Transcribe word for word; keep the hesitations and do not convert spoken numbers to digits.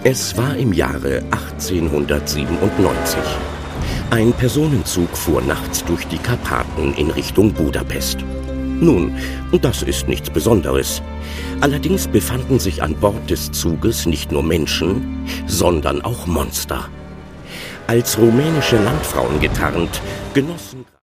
Es war im Jahre achtzehnhundertsiebenundneunzig. Ein Personenzug fuhr nachts durch die Karpaten in Richtung Budapest. Nun, das ist nichts Besonderes. Allerdings befanden sich an Bord des Zuges nicht nur Menschen, sondern auch Monster. Als rumänische Landfrauen getarnt, genossen